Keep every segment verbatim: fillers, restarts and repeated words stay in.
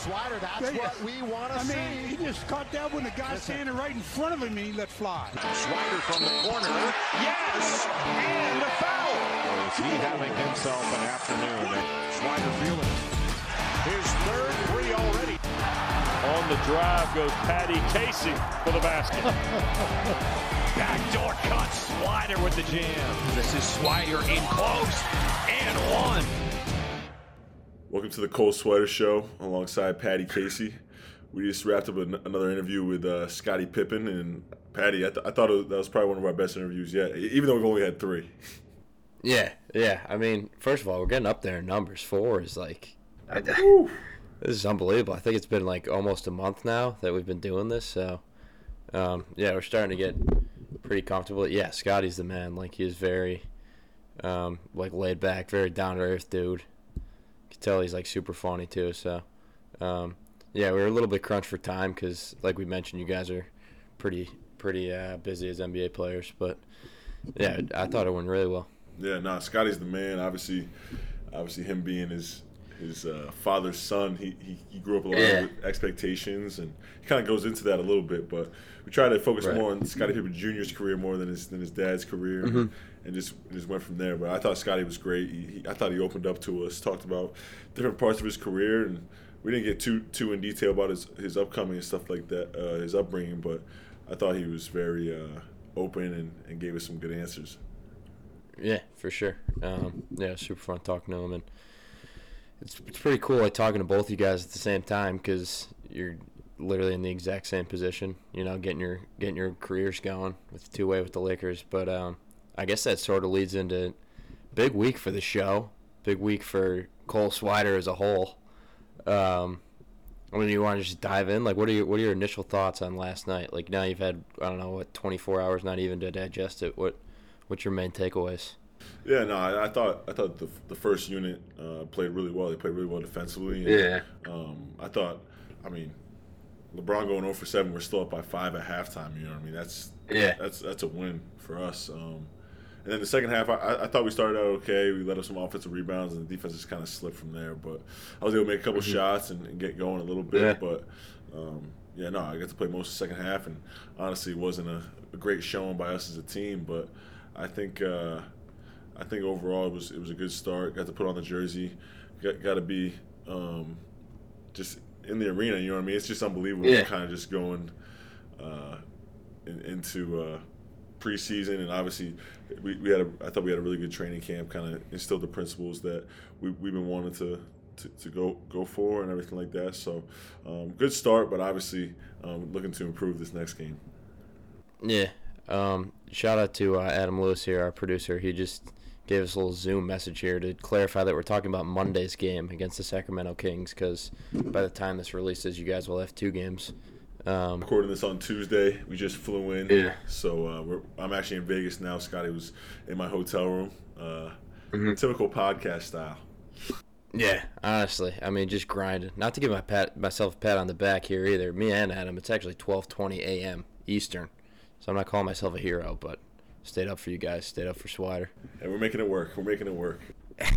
Swider, that's Yeah, yeah. what we want to I see. mean, he just caught that when the guy standing right in front of him and he let fly. Swider from the corner. Yes! And a foul! Or is he having himself an afternoon? Swider feeling his third three already. On the drive goes Patty Casey for the basket. Backdoor cut, Swider with the jam. This is Swider in close, and one. Welcome to the Cole Swider Show alongside Patty Casey. We just wrapped up an- another interview with uh, Scottie Pippen, and Patty, I, th- I thought it was, that was probably one of our best interviews yet, even though we've only had three. Yeah, yeah. I mean, first of all, we're getting up there in numbers. Four is like, I, this is unbelievable. I think it's been like almost a month now that we've been doing this. So, um, yeah, we're starting to get pretty comfortable. Yeah, Scotty's the man. Like, he's very, um, like laid back, very down to earth dude. You can tell he's like super funny too. So, um, yeah, we were a little bit crunched for time because, like we mentioned, you guys are pretty, pretty uh, busy as N B A players. But yeah, I thought it went really well. Yeah, nah, Scotty's the man. Obviously, obviously, him being his his uh, father's son, he, he he grew up a lot Yeah. with expectations, and he kind of goes into that a little bit. But we try to focus Right. more on Scottie Pippen Junior's career more than his than his dad's career, Mm-hmm. and just just went from there. But I thought Scotty was great. He, he, I thought he opened up to us, talked about different parts of his career, and we didn't get too too in detail about his his upcoming and stuff like that, uh, his upbringing. But I thought he was very uh, open and, and gave us some good answers. Yeah, for sure. Um, yeah, super fun talking to him, and it's it's pretty cool like talking to both you guys at the same time because you're literally in the exact same position. You know, getting your getting your careers going with two way with the Lakers. But um, I guess that sort of leads into big week for the show, big week for Cole Swider as a whole. Um, I mean, you want to just dive in? Like, what are your what are your initial thoughts on last night? Like, now you've had I don't know what twenty-four hours, not even to digest it. What What's your main takeaways? Yeah, no, I, I thought I thought the the first unit uh, played really well. They played really well defensively. And, Yeah. Um, I thought, I mean, LeBron going zero for seven. We're still up by five at halftime. You know what I mean? That's Yeah. That's that's a win for us. Um, and then the second half, I, I thought we started out okay. We let up some offensive rebounds, and the defense just kind of slipped from there. But I was able to make a couple Mm-hmm. shots and, and get going a little bit. Yeah. But um, yeah, no, I got to play most of the second half, and honestly, it wasn't a, a great showing by us as a team. But I think uh, I think overall it was it was a good start. Got to put on the jersey. Got got to be um, just in the arena. You know what I mean? It's just unbelievable. Yeah. Kind of just going uh, in, into uh, preseason, and obviously we, we had a I thought we had a really good training camp. Kind of instilled the principles that we we've been wanting to. To, to go go for and everything like that. So um, good start, but obviously um, looking to improve this next game. Yeah. Um, shout out to uh, Adam Lewis here, our producer. He just gave us a little Zoom message here to clarify that we're talking about Monday's game against the Sacramento Kings because by the time this releases, you guys will have two games. Um, Recording this on Tuesday. We just flew in. Yeah. So uh, we're, I'm actually in Vegas now. Scotty was in my hotel room. Uh, Mhm. Typical podcast style. yeah, honestly. I mean, just grinding. Not to give my pat, myself a pat on the back here either. Me and Adam, it's actually twelve twenty a.m. Eastern. So I'm not calling myself a hero, but stayed up for you guys, stayed up for Swider. And we're making it work. We're making it work.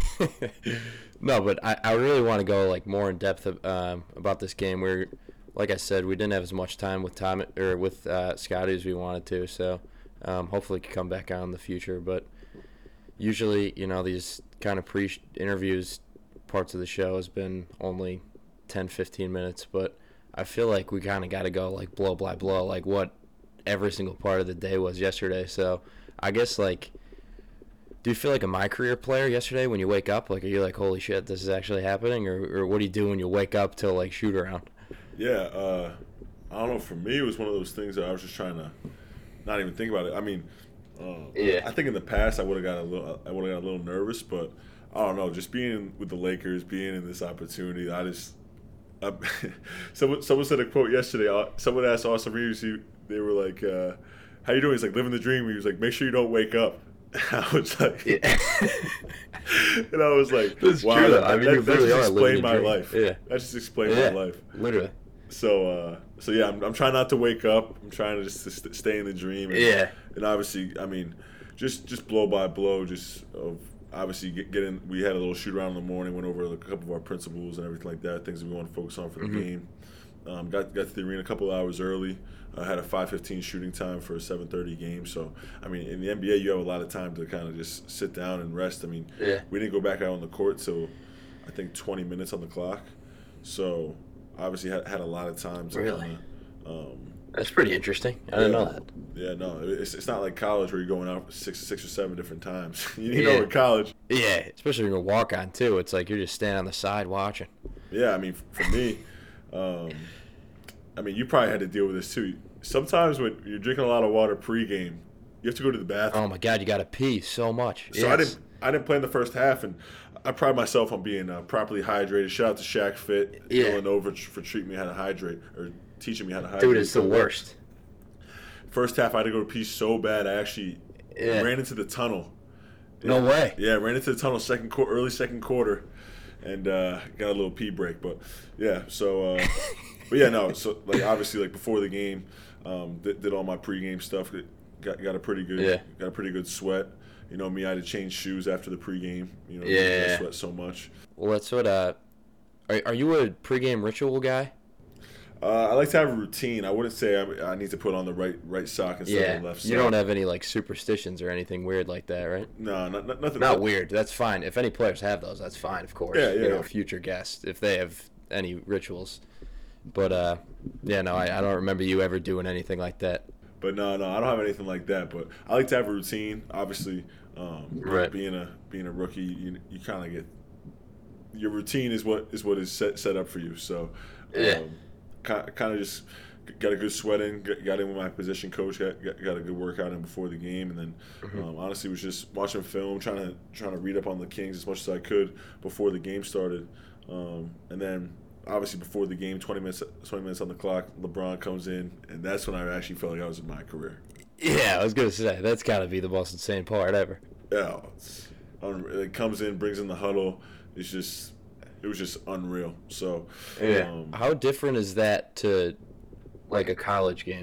No, but I, I really want to go like more in depth of, um, about this game. Where, like I said, we didn't have as much time with Tom or with uh, Scotty as we wanted to. So um, hopefully, he can come back on in the future. But usually, you know, these kind of pre-interviews parts of the show has been only ten, fifteen minutes. But I feel like we kind of got to go like blow by blow, like what every single part of the day was yesterday. So I guess like. Do you feel like a my career player yesterday when you wake up? Like, are you like, holy shit, this is actually happening? Or, or what do you do when you wake up to, like, shoot around? Yeah. Uh, I don't know. For me, it was one of those things that I was just trying to not even think about it. I mean, uh, Yeah. I think in the past I would have got a little, I would have got a little nervous, but I don't know. Just being with the Lakers, being in this opportunity, I just. I, someone, someone said a quote yesterday. uh, Someone asked Austin Reeves, he, they were like, uh, "How you doing?" He's like, "Living the dream." He was like, "Make sure you don't wake up." I was like, Yeah. and I was like, That's wow, true, though. that, I mean, that, you that really just are living explained the my dream. life. Yeah. That just explained Yeah. my life. Literally. So, uh, so yeah, I'm, I'm trying not to wake up. I'm trying to just to st- stay in the dream. And, Yeah. And obviously, I mean, just just blow by blow. Just of, obviously get, get in. We had a little shoot around in the morning. Went over a couple of our principles and everything like that. Things that we want to focus on for the mm-hmm. game. Um, got got to the arena a couple of hours early. I uh, had a five fifteen shooting time for a seven thirty game. So, I mean, in the N B A, you have a lot of time to kind of just sit down and rest. I mean, yeah. we didn't go back out on the court till I think twenty minutes on the clock. So, obviously, had had a lot of time to really. Kinda, um, That's pretty interesting. I didn't yeah, know that. Yeah, no, it's it's not like college where you're going out six six or seven different times. you yeah. know, in college. Yeah, especially when you're walk on too. It's like you're just standing on the side watching. Yeah, I mean, for me, um, I mean, you probably had to deal with this too. Sometimes when you're drinking a lot of water pregame, you have to go to the bathroom. Oh my God, you got to pee so much. So yes. I didn't I didn't play in the first half, and I pride myself on being uh, properly hydrated. Shout out to Shaq Fit, yeah. Villanova for treating me how to hydrate or teaching me how to hydrate. Dude, it's the worst. First half, I had to go to pee so bad, I actually yeah. ran into the tunnel. No yeah, way. Yeah, ran into the tunnel second qu- early second quarter, and uh, got a little pee break. But yeah, so uh, but yeah, no. So like obviously, like before the game, um, did, did all my pregame stuff. Got got a pretty good yeah. got a pretty good sweat. You know me, I had to change shoes after the pregame. You know, yeah, I sweat so much. Well, that's what. Uh, are are you a pregame ritual guy? Uh, I like to have a routine. I wouldn't say I, I need to put on the right right sock instead yeah. of the left sock. You don't have any like superstitions or anything weird like that, right? No, not, not, nothing. Not weird. That's fine. If any players have those, that's fine, of course. Yeah, yeah. You know, future guests, if they have any rituals. But, uh, yeah, no, I, I don't remember you ever doing anything like that. But, no, no, I don't have anything like that. But I like to have a routine. Obviously, um, right. being a being a rookie, you you kind of get – your routine is what is what is set, set up for you. So, um, yeah. kind of just got a good sweat in, got in with my position coach, got, got, got a good workout in before the game, and then mm-hmm. um, honestly was just watching film, trying to trying to read up on the Kings as much as I could before the game started, um, and then obviously before the game, twenty minutes twenty minutes on the clock, LeBron comes in, and that's when I actually felt like I was in my career. Yeah, I was gonna say that's got to be the most insane part ever. Yeah, it's, it comes in, brings in the huddle. It's just. It was just unreal. So, yeah. Um, How different is that to, like, a college game?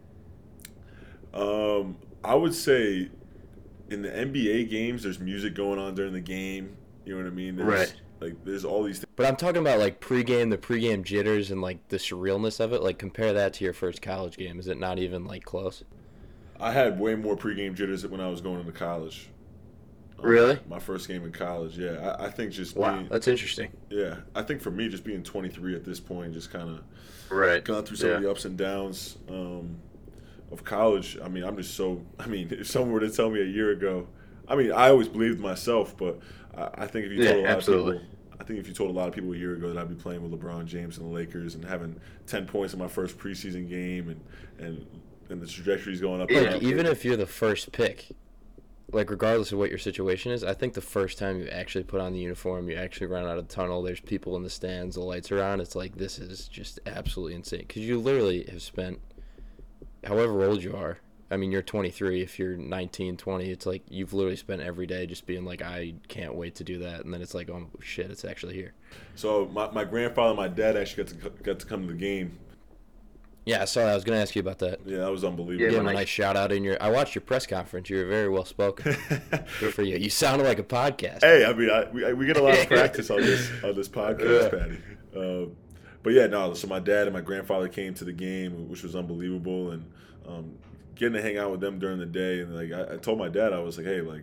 Um, I would say, in the N B A games, there's music going on during the game. You know what I mean? There's, right. Like, there's all these things. But I'm talking about, like, pregame, the pregame jitters, and, like, the surrealness of it. Like, compare that to your first college game. Is it not even, like, close? I had way more pregame jitters when I was going into college. Really? Um, my first game in college, yeah. I, I think just wow, being, that's interesting. Yeah, I think for me, just being twenty-three at this point, just kind of right. gone through some yeah. of the ups and downs um, of college. I mean, I'm just so. I mean, if someone were to tell me a year ago, I mean, I always believed myself, but I, I think if you told yeah, a lot absolutely. of people, I think if you told a lot of people a year ago that I'd be playing with LeBron James and the Lakers and having ten points in my first preseason game and and and the trajectory's going up. Like, and up, even if you're the first pick. Like, regardless of what your situation is, I think the first time you actually put on the uniform, you actually run out of the tunnel, there's people in the stands, the lights are on, it's like, this is just absolutely insane. Because you literally have spent, however old you are, I mean, you're twenty-three, if you're nineteen, twenty, it's like you've literally spent every day just being like, I can't wait to do that. And then it's like, oh, shit, it's actually here. So my, my grandfather and my dad actually got to got to come to the game. Yeah, I saw that. I was going to ask you about that. Yeah, that was unbelievable. Yeah, a nice shout out in your. I watched your press conference. You were very well spoken. Good for you. You sounded like a podcast. Hey, I mean, I, we we get a lot of practice on this on this podcast, Patty. Uh, but yeah, no. So my dad and my grandfather came to the game, which was unbelievable, and um, getting to hang out with them during the day. And like I, I told my dad, I was like, hey, like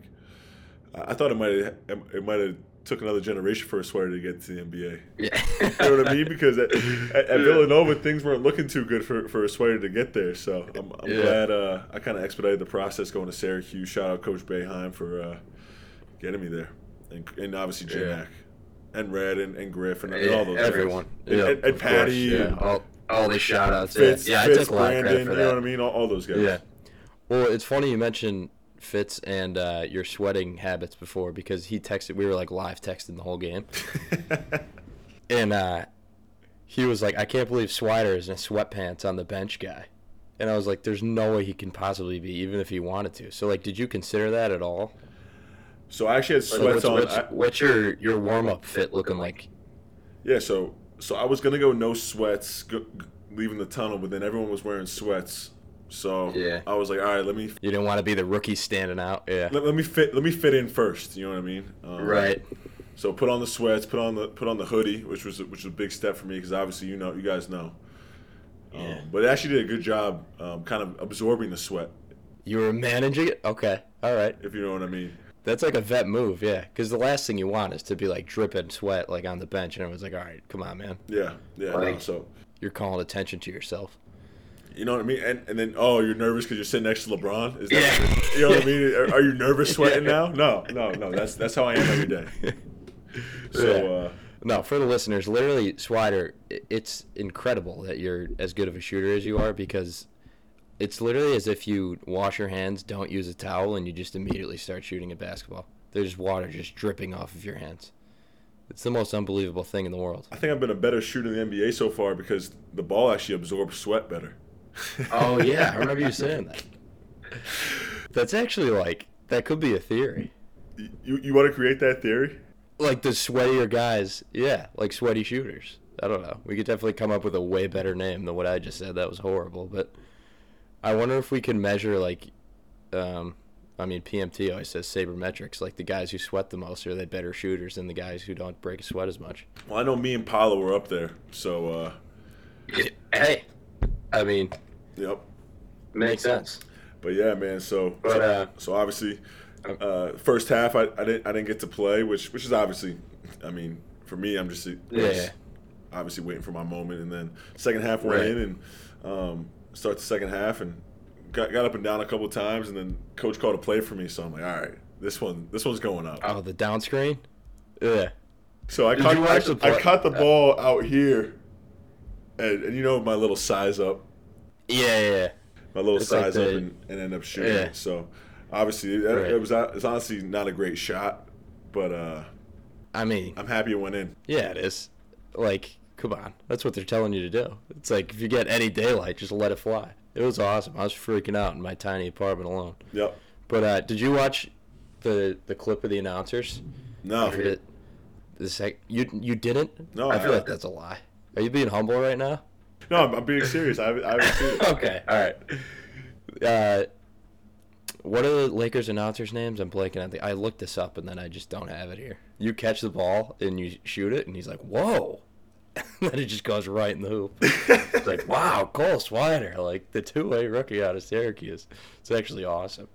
I thought it might it might have took another generation for a sweater to get to the N B A. Yeah. You know what I mean? Because at, at, at Villanova, things weren't looking too good for, for a sweater to get there. So I'm, I'm yeah. glad uh, I kind of expedited the process going to Syracuse. Shout out Coach Boeheim for uh, getting me there. And, and obviously J-Mac. Yeah. And Red and, and Griff and, and yeah, all those everyone. guys. And, yeah, and, and Patty. Course, yeah. And all, all the shout outs. Fitz, yeah, Fitz, I took a lot of Brandon, credit for you that. know what I mean? All, all those guys. Yeah. Well, it's funny you mentioned Fitz and uh, your sweating habits before because he texted. We were like live texting the whole game, and uh, he was like, "I can't believe Swider is in sweatpants on the bench, guy." And I was like, "There's no way he can possibly be, even if he wanted to." So, like, did you consider that at all? So I actually had sweats like, what's, on. What's, I, what's your your warm up fit looking like? Yeah. So so I was gonna go no sweats, go, leaving the tunnel, but then everyone was wearing sweats. So Yeah. I was like, all right, let me You didn't want to be the rookie standing out. Yeah. let, let me fit let me fit in first. You know what I mean? Um, Right. So put on the sweats, put on the put on the hoodie, which was which was a big step for me because obviously you know you guys know. Um, Yeah. But it actually did a good job, um, kind of absorbing the sweat, You were managing it? Okay. All right. if you know what I mean. That's like a vet move, yeah. Because the last thing you want is to be like dripping sweat like on the bench, and everyone's like, "All right, come on, man, Yeah, yeah. no, Like- so you're calling attention to yourself." you know what I mean. And and then oh, you're nervous because you're sitting next to LeBron. Is that Yeah. you know what I mean? Are, are you nervous sweating now? No, no, no. That's that's how I am every day. So. Yeah. Uh, No, for the listeners, literally, Swider, i- it's incredible that you're as good of a shooter as you are because it's literally as if you wash your hands, don't use a towel, and you just immediately start shooting a basketball. There's water just dripping off of your hands. It's the most unbelievable thing in the world. I think I've been a better shooter in the N B A so far because the ball actually absorbs sweat better. Oh, yeah, I remember you saying that. That's actually like, that could be a theory. You you want to create that theory? Like the sweatier guys, yeah, like sweaty shooters. I don't know. We could definitely come up with a way better name than what I just said. That was horrible. But I wonder if we can measure, like, um, I mean, P M T always says sabermetrics. Like the guys who sweat the most, are they better shooters than the guys who don't break a sweat as much? Well, I know me and Paolo were up there, so uh, Hey, I mean, yep. makes sense. But yeah, man. So But, so, uh, so obviously, uh, first half I, I didn't I didn't get to play, which which is obviously, I mean, for me I'm just, just Yeah. obviously waiting for my moment, and then second half went Right. in and um, start the second half and got got up and down a couple times, and then coach called a play for me, so I'm like, all right, this one this one's going up. Oh, the down screen? Yeah. So I Did caught you watch I, the I play? caught the ball out here, and, and you know my little size up. Yeah, yeah, yeah. my little It's like size the- up and, and end up shooting. Yeah. So obviously, that, Right. it was it's honestly not a great shot, but uh, I mean, I'm happy it went in. yeah, it is. Like, come on. That's what they're telling you to do. It's like, if you get any daylight, just let it fly. It was awesome. I was freaking out in my tiny apartment alone. Yep. But uh, did you watch the the clip of the announcers? No. After it, the sec- you you didn't? No, I I feel like haven't. that's a lie. Are you being humble right now? No, I'm, I'm being serious. I haven't, I haven't seen it. Okay, all right. Uh, what are the Lakers announcers' names? I'm blanking on the. I looked this up and then I just don't have it here. You catch the ball and you shoot it, and he's like, "Whoa!" And then it just goes right in the hoop. It's like, wow, Cole Swider, like the two-way rookie out of Syracuse. It's actually awesome.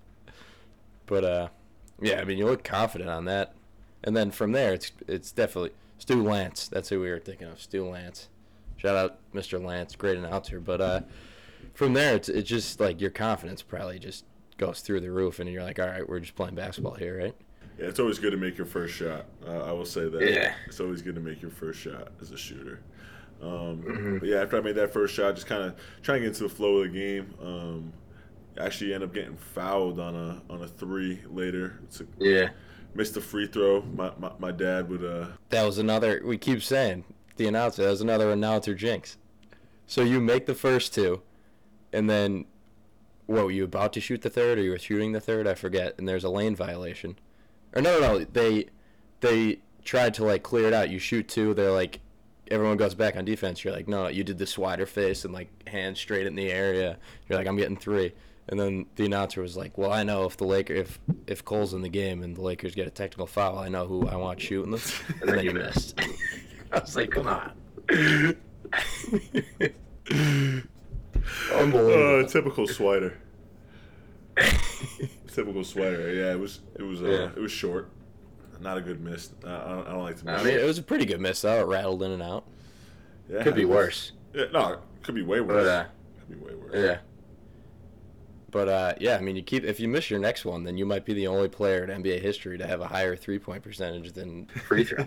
But uh, yeah, I mean, you look confident on that, and then from there, it's it's definitely Stu Lance. That's who we were thinking of, Stu Lance. Shout out, Mister Lance, great announcer. But uh, from there, it's it's just like your confidence probably just goes through the roof, and you're like, all right, we're just playing basketball here, right? Yeah, it's always good to make your first shot. Uh, I will say that. Yeah. It's always good to make your first shot as a shooter. Um, Mm-hmm. But yeah, after I made that first shot, just kind of trying to get into the flow of the game. Um, actually, end up getting fouled on a on a three later. It's a, Yeah. missed a free throw. My my, my dad would. Uh, That was another, we keep saying, the announcer, that was another announcer jinx. So you make the first two, and then, what, were you about to shoot the third, or you were shooting the third? I forget, and there's a lane violation. Or no, no, no, they, they tried to, like, clear it out. You shoot two, they're like, everyone goes back on defense. You're like, no, you did the swider face and, like, hands straight in the area. You're like, I'm getting three. And then the announcer was like, well, I know if the Laker, if if Cole's in the game and the Lakers get a technical foul, I know who I want shooting them. And then you missed. I was like, come on. Unbelievable. uh, typical Swider. Typical Swider. Yeah, it was it was uh, Yeah. it was short. Not a good miss. Uh, I, don't, I don't like to miss. I mean, it was a pretty good miss, though. It rattled in and out. yeah, Could be it was- worse. Yeah, no, it could be way worse. But, uh, could be way worse. Yeah. But, uh, yeah, I mean, you keep if you miss your next one, then you might be the only player in N B A history to have a higher three-point percentage than free throw.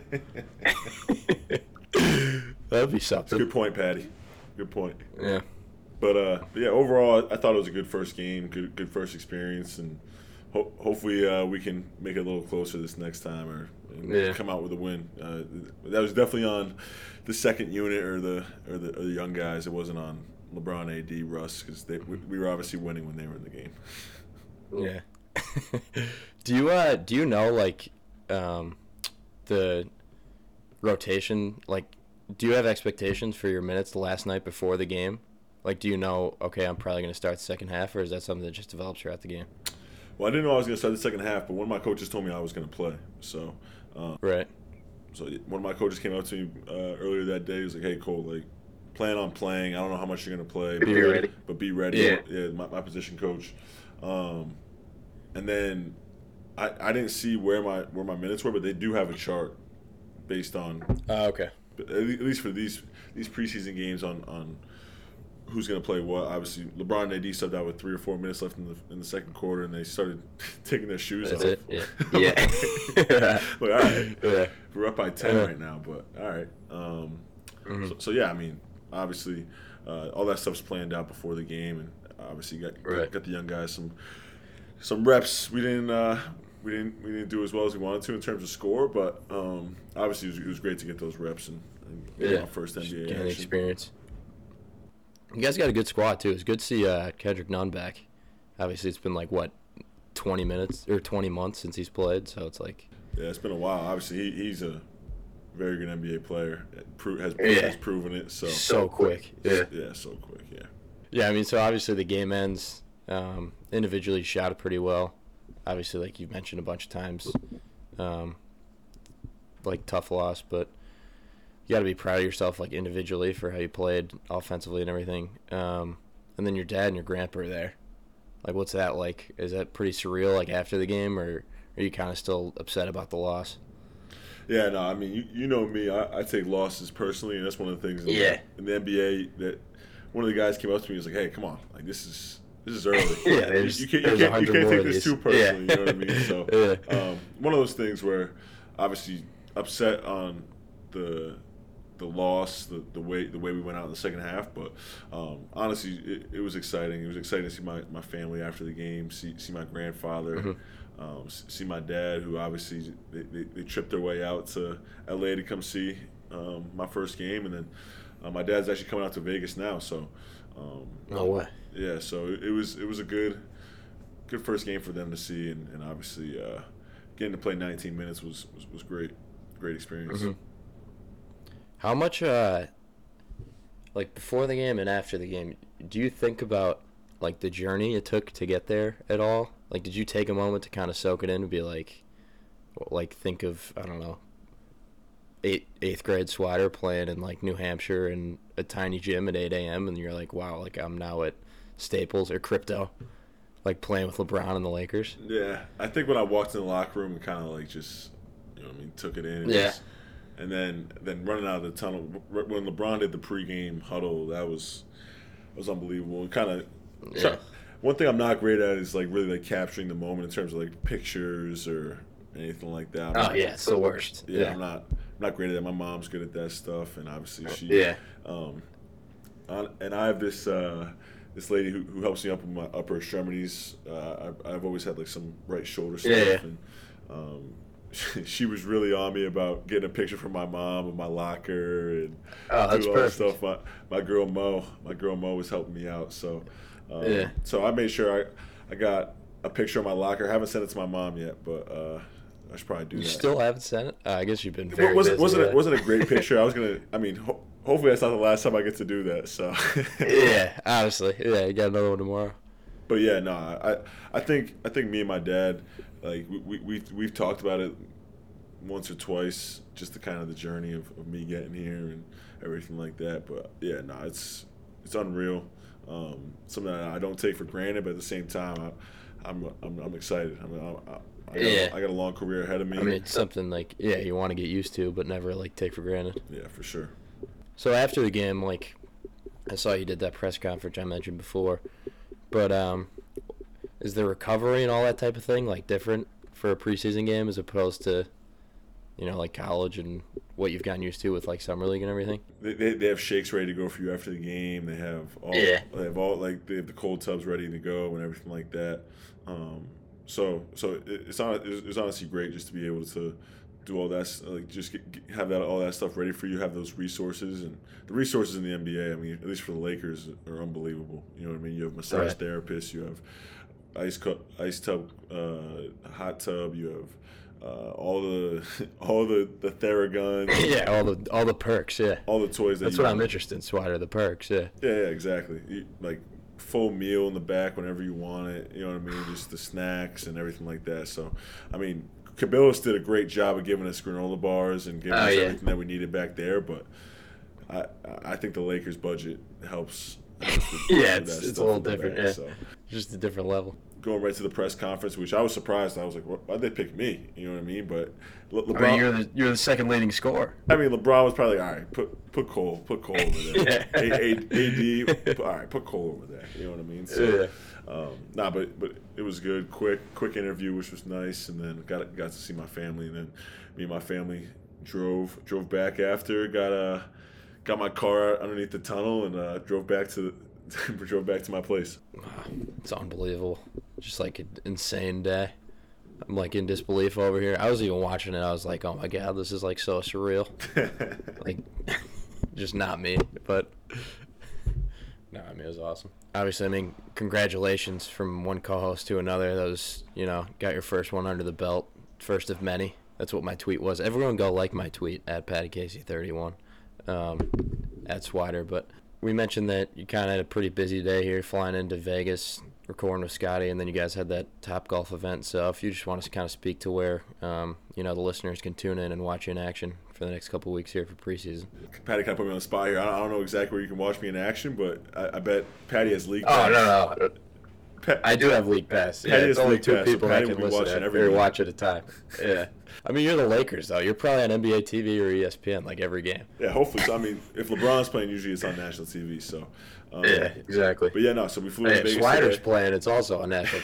That'd be something. Good point, Patty. Good point. Yeah. But uh, yeah, overall, I thought it was a good first game, good good first experience, and ho- hopefully uh, we can make it a little closer this next time, or and Yeah. come out with a win. Uh, that was definitely on the second unit or the or the, or the young guys. It wasn't on LeBron, A D, Russ, because we, we were obviously winning when they were in the game. Yeah. do you uh do you know like um the rotation, like do you have expectations for your minutes the last night before the game? Like, do you know, okay, I'm probably going to start the second half, or is that something that just develops throughout the game? Well, I didn't know I was going to start the second half, but one of my coaches told me I was going to play. So, um, right. So one of my coaches came up to me uh, earlier that day. He was like, "Hey, Cole, like, plan on playing. I don't know how much you're going to play, Be but, ready. but be ready." Yeah. Yeah, my, my position coach. Um, and then I, I didn't see where my where my minutes were, but they do have a chart based on Oh, okay. at least for these these preseason games on, on who's going to play what. Obviously, LeBron and A D subbed out with three or four minutes left in the in the second quarter, and they started taking their shoes That's off. it? Yeah. Yeah. Like, all right, Yeah. we're up by ten Yeah. right now, but all right. Um, Mhm. so, so, yeah, I mean, obviously, uh, all that stuff's planned out before the game, and obviously got Right. got the young guys some some reps. We didn't uh, we didn't we didn't do as well as we wanted to in terms of score, but um, obviously it was, it was great to get those reps and, and get Yeah. my first N B A Gain action. experience. You guys got a good squad, too. It's good to see uh, Kendrick Nunn back. Obviously, it's been like, what, twenty minutes or twenty months since he's played, so it's like. Yeah, it's been a while. Obviously, he, he's a very good N B A player. Pro- has, Yeah. has proven it. So So quick. Yeah. yeah, so quick. Yeah. Yeah, I mean, so obviously the game ends. Um, individually shot it pretty well. Obviously, like you've mentioned a bunch of times, um, like tough loss, but you got to be proud of yourself, like individually, for how you played offensively and everything. Um, and then your dad and your grandpa are there. Like, what's that like? Is that pretty surreal? Like after the game, or are you kind of still upset about the loss? Yeah, no, I mean, you, you know me. I, I take losses personally, and that's one of the things in, Yeah. the, in the N B A that one of the guys came up to me and was like, "Hey, come on, like this is this is early. Yeah, you, there's- you can't you there's can't, a you hundred can't more take of this these. too personally." Yeah. You know what I mean? So, Yeah. um, one of those things where obviously upset on the the loss, the, the way the way we went out in the second half, but um, honestly, it, it was exciting. It was exciting to see my, my family after the game, see see my grandfather. Mm-hmm. Um, see my dad, who obviously they, they, they tripped their way out to L A to come see um, my first game, and then uh, my dad's actually coming out to Vegas now. So, um, No way. yeah, so it, it was it was a good good first game for them to see, and, and obviously uh, getting to play nineteen minutes was was, was great, great experience. Mm-hmm. How much, uh, like before the game and after the game, do you think about like the journey it took to get there at all? Like, did you take a moment to kind of soak it in and be like, like think of, I don't know, eight, eighth grade Swider playing in like New Hampshire in a tiny gym at eight a.m. and you're like, wow, like I'm now at Staples or Crypto, like playing with LeBron and the Lakers? Yeah, I think when I walked in the locker room and kind of like just, you know what I mean, took it in. And Yeah. just- and then then running out of the tunnel when LeBron did the pregame huddle, that was that was unbelievable. And kind of Yeah. one thing I'm not great at is like really like capturing the moment in terms of like pictures or anything like that. I'm Oh, not- yeah, it's the worst. Yeah, Yeah. I'm not I'm not great at that. My mom's good at that stuff, and obviously she. Yeah. Um, on, and I have this uh, this lady who, who helps me up with my upper extremities. Uh, I've, I've always had like some right shoulder stuff, Yeah, yeah. and um, she was really on me about getting a picture from my mom of my locker and Oh, that's do all that perfect. stuff. My my girl Mo, my girl Mo was helping me out, so um, Yeah. so I made sure I I got a picture of my locker. I haven't sent it to my mom yet, but uh, I should probably do You that. still haven't sent it? Uh, I guess you've been It very wasn't busy. wasn't yeah. it wasn't a great picture. I was gonna. I mean, ho- hopefully that's not the last time I get to do that. So. Yeah, honestly. Yeah, you got another one tomorrow. But yeah, no, I I think I think me and my dad, like we we we've, we've talked about it once or twice, just the kind of the journey of, of me getting here and everything like that. But yeah, no, it's it's unreal. Um, something that I don't take for granted, but at the same time, I, I'm I'm I'm excited. I mean, I, I, I, got, Yeah. I got a long career ahead of me. I mean, it's something like, yeah, you want to get used to, but never, like, take for granted. yeah, for sure. So after the game, like, I saw you did that press conference I mentioned before, but um, is the recovery and all that type of thing, like, different for a preseason game as opposed to, you know, like college and what you've gotten used to with, like, summer league and everything? They, they, they have shakes ready to go for you after the game. They have all Yeah. they have all like they have the cold tubs ready to go and everything like that. Um, so so it, it's on it's, it's honestly great just to be able to do all that, like just get, get, have that all that stuff ready for you. Have those resources, and the resources in the N B A. I mean, at least for the Lakers, are unbelievable. You know what I mean? You have massage Right. therapists. You have ice cup, ice tub, uh, hot tub. You have uh, all the all the the Theraguns. Yeah, all the all the perks. Yeah, all the toys. That That's you what I'm want. interested in, Swider. The perks. Yeah. Yeah, yeah, exactly. You, like full meal in the back whenever you want it. You know what I mean? Just the snacks and everything like that. So, I mean, Cabillas did a great job of giving us granola bars and giving Oh, us yeah. everything that we needed back there. But I I think the Lakers budget helps. helps with- Yeah, with it's, that it's a stuff little in the different. back. Yeah, So, just a different level. going right to the press conference, which I was surprised. I was like, why'd they pick me? You know what I mean? But Le- LeBron. I mean, you're the you're the second leading scorer. I mean, LeBron was probably like, all right, put put Cole, put Cole over there. Yeah. A, A, A D, put, all right, put Cole over there. You know what I mean? So, Yeah. um, nah, but but it was good, quick, quick interview, which was nice, and then got got to see my family, and then me and my family drove drove back after, got uh got my car underneath the tunnel, and uh, drove back to drove back to my place. It's unbelievable. Just like an insane day. I'm like in disbelief over here. I was even watching it. I was like, oh my God, this is like so surreal. Like, just not me. But, no, I mean, it was awesome. Obviously, I mean, congratulations from one co-host to another. That was, you know, got your first one under the belt. First of many. That's what my tweet was. Everyone go like my tweet at Patty Casey thirty-one, um, at Swider. But we mentioned that you kind of had a pretty busy day here flying into Vegas, recording with Scotty, and then you guys had that Top Golf event. So if you just want to kind of speak to where, um, you know, the listeners can tune in and watch you in action for the next couple of weeks here for preseason. Patty kind of put me on the spot here. I don't, I don't know exactly where you can watch me in action, but I, I bet Patty has leaked. Oh, no, no. Pat, I do have League Pass. Yeah, Patty it's has only League two Pass, so people Patty that will can be listen watching at, every or game. watch at a time. Yeah. I mean, you're the Lakers, though. You're probably on N B A T V or E S P N, like, every game. Yeah, hopefully. So, I mean, if LeBron's playing, usually it's on national T V. So, um, Yeah, exactly. But yeah, no. So we flew Hey, to if Vegas Swider's today. playing, it's also on national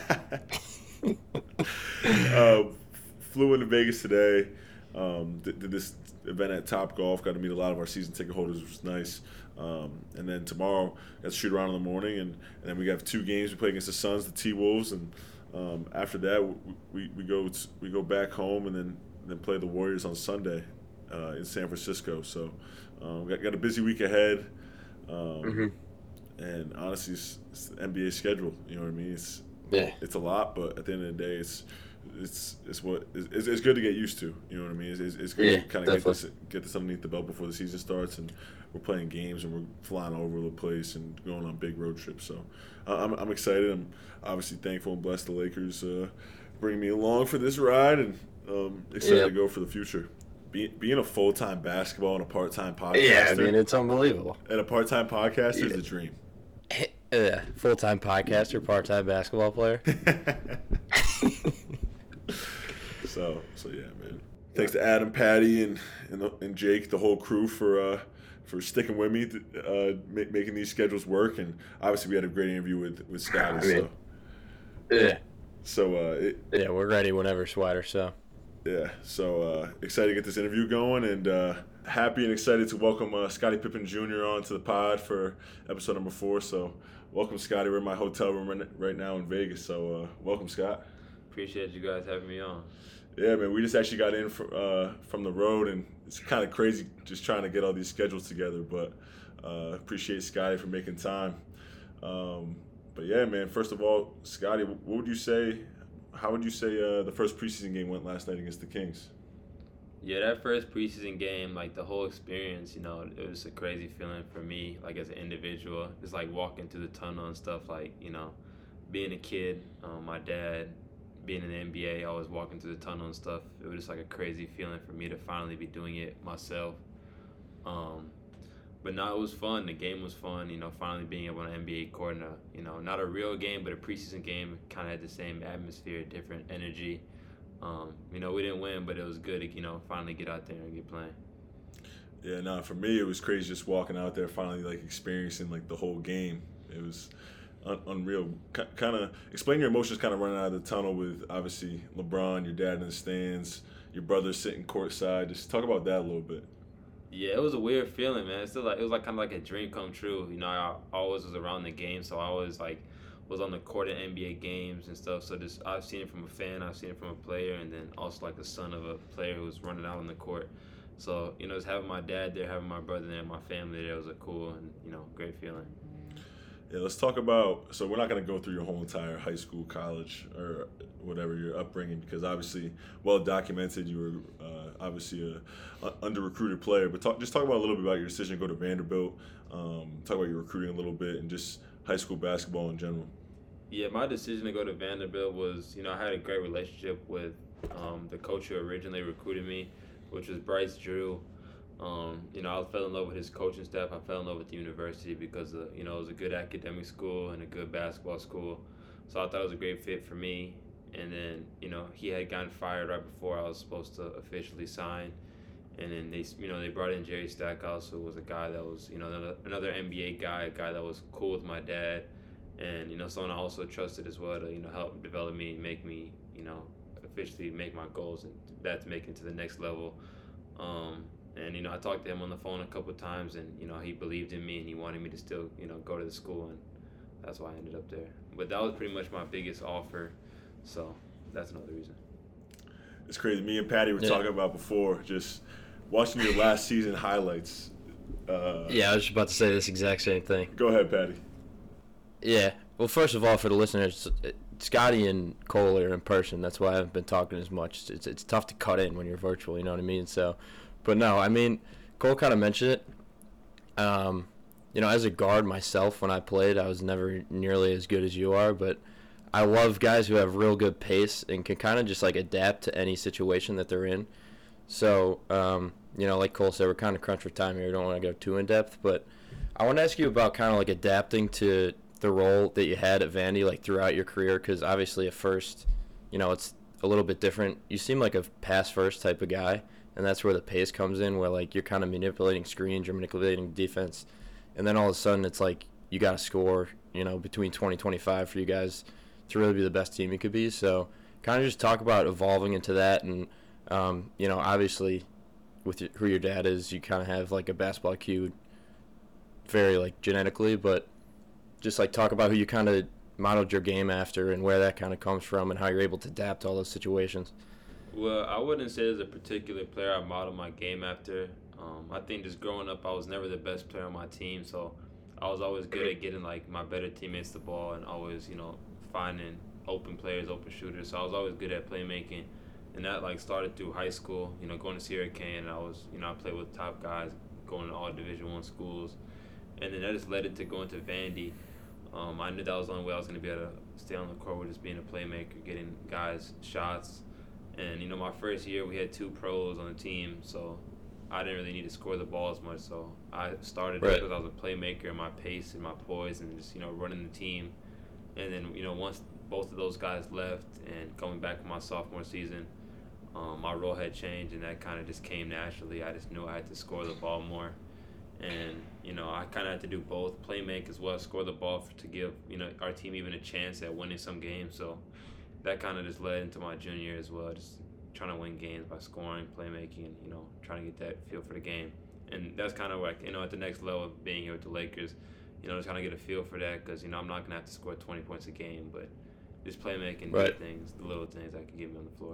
T V. uh, flew into Vegas today. Um, did, did this event at Top Golf. Got to meet a lot of our season ticket holders, which was nice. Um, and then tomorrow, got to shoot around in the morning, and, and then we have two games. We play against the Suns, the T Wolves, and um, after that, we, we, we go to, we go back home, and then then play the Warriors on Sunday uh, in San Francisco. So, um, got got a busy week ahead. Um, Mhm. And honestly, it's, it's the N B A schedule. You know what I mean? It's Yeah. it's a lot, but at the end of the day, it's it's it's what it's, it's good to get used to. You know what I mean? It's, it's, it's good Yeah, to kind of get this definitely. get this underneath the belt before the season starts, and we're playing games and we're flying all over the place and going on big road trips. So uh, I'm I'm excited. I'm obviously thankful and blessed the Lakers uh, bring me along for this ride, and um, excited Yep. to go for the future. Be, being a full time basketball and a part time podcaster, Yeah, I mean, it's unbelievable. and a part time podcaster is Yeah. the dream. Yeah, full-time podcaster, part-time basketball player. So, so yeah, man. Thanks to Adam, Patty, and and, the, and Jake, the whole crew for uh, for sticking with me, uh, ma- making these schedules work. And obviously, we had a great interview with with Scotty. I mean, so, Yeah, so uh, it, yeah, we're ready whenever, Swider. So yeah, so uh, excited to get this interview going, and uh, happy and excited to welcome uh, Scottie Pippen Junior on to the pod for episode number four. So, welcome, Scotty. We're in my hotel room right- right now in Vegas. So, uh, welcome, Scott. Appreciate you guys having me on. Yeah, man, we just actually got in for, uh, from the road, and it's kind of crazy just trying to get all these schedules together, but uh, appreciate Scotty for making time. Um, but yeah, man, first of all, Scotty, what would you say, how would you say uh, the first preseason game went last night against the Kings? Yeah, that first preseason game, like the whole experience, you know, it was a crazy feeling for me, like as an individual. It's like walking through the tunnel and stuff, like, you know, being a kid, um, my dad, being in the N B A, I was walking through the tunnel and stuff. It was just like a crazy feeling for me to finally be doing it myself. Um, but no, it was fun. The game was fun, you know, finally being able on an N B A court in a, you know, not a real game, but a preseason game, kind of had the same atmosphere, different energy. Um, you know, we didn't win, but it was good to, you know, finally get out there and get playing. Yeah, no, for me, it was crazy just walking out there, finally, like, experiencing, like, the whole game. It was un- unreal. K- kind of, explain your emotions kind of running out of the tunnel with, obviously, LeBron, your dad in the stands, your brother sitting courtside. Just talk about that a little bit. Yeah, it was a weird feeling, man. It's still like, it was like kind of like a dream come true. You know, I always was around the game, so I always, like, was on the court at N B A games and stuff. So just I've seen it from a fan, I've seen it from a player, and then also like a son of a player who was running out on the court. So, you know, just having my dad there, having my brother there, my family there was a cool and, you know, great feeling. Yeah, let's talk about. So we're not going to go through your whole entire high school, college, or whatever your upbringing, because obviously, well documented, you were uh, obviously a, a under recruited player. But talk, just talk about a little bit about your decision to go to Vanderbilt. Um, talk about your recruiting a little bit and just high school basketball in general. Yeah, my decision to go to Vanderbilt was, you know, I had a great relationship with um, the coach who originally recruited me, which was Bryce Drew. Um, you know, I fell in love with his coaching staff. I fell in love with the university because, of, you know, it was a good academic school and a good basketball school. So I thought it was a great fit for me. And then, you know, he had gotten fired right before I was supposed to officially sign. And then they, you know, they brought in Jerry Stackhouse, who was a guy that was, you know, another, another N B A guy, a guy that was cool with my dad. And, you know, someone I also trusted as well to, you know, help develop me and make me, you know, officially make my goals and that to make it to the next level. Um, And, you know, I talked to him on the phone a couple of times, and, you know, he believed in me and he wanted me to still, you know, go to the school, and that's why I ended up there. But that was pretty much my biggest offer, so that's another reason. It's crazy. Me and Patty were Yeah. talking about before, just watching your last season highlights. Uh, Yeah, I was just about to say this exact same thing. Go ahead, Patty. Yeah. Well, first of all, for the listeners, Scotty and Cole are in person. That's why I haven't been talking as much. It's it's tough to cut in when you're virtual, you know what I mean? So, but no, I mean, Cole kind of mentioned it. Um, you know, as a guard myself, when I played, I was never nearly as good as you are, but I love guys who have real good pace and can kind of just, like, adapt to any situation that they're in. So, um, you know, like Cole said, we're kind of crunch for time here. We don't want to go too in-depth, but I want to ask you about kind of, like, adapting to the role that you had at Vandy, like, throughout your career, because obviously at first, you know, it's a little bit different. You seem like a pass-first type of guy, and that's where the pace comes in, where, like, you're kind of manipulating screens, you're manipulating defense, and then all of a sudden it's like you got to score, you know, between twenty, twenty-five for you guys to really be the best team you could be. So kind of just talk about evolving into that, and, um, you know, obviously with your, who your dad is, you kind of have, like, a basketball I Q very, like, genetically, but just, like, talk about who you kind of modeled your game after and where that kind of comes from and how you're able to adapt to all those situations. Well, I wouldn't say there's a particular player I modeled my game after. Um, I think just growing up, I was never the best player on my team, so I was always good at getting, like, my better teammates the ball and always, you know, finding open players, open shooters. So I was always good at playmaking, and that, like, started through high school. You know, going to Sierra Kane, and I was, you know, I played with top guys, going to all Division One schools, and then that just led it to going to Vandy. Um, I knew that was the only way I was going to be able to stay on the court, with just being a playmaker, getting guys shots. And, you know, my first year we had two pros on the team, so I didn't really need to score the ball as much. So I started Right. because I was a playmaker, and my pace and my poise and just, you know, running the team. And then, you know, once both of those guys left and coming back for my sophomore season, um, my role had changed, and that kind of just came naturally. I just knew I had to score the ball more. And, you know, I kind of had to do both, play make as well as score the ball for, to give, you know, our team even a chance at winning some games. So that kind of just led into my junior year as well, just trying to win games by scoring, playmaking, and, you know, trying to get that feel for the game. And that's kind of like, you know, at the next level of being here with the Lakers, you know, just kind of get a feel for that because, you know, I'm not going to have to score twenty points a game, but just playmaking, Right. the things, the little things that can get me on the floor.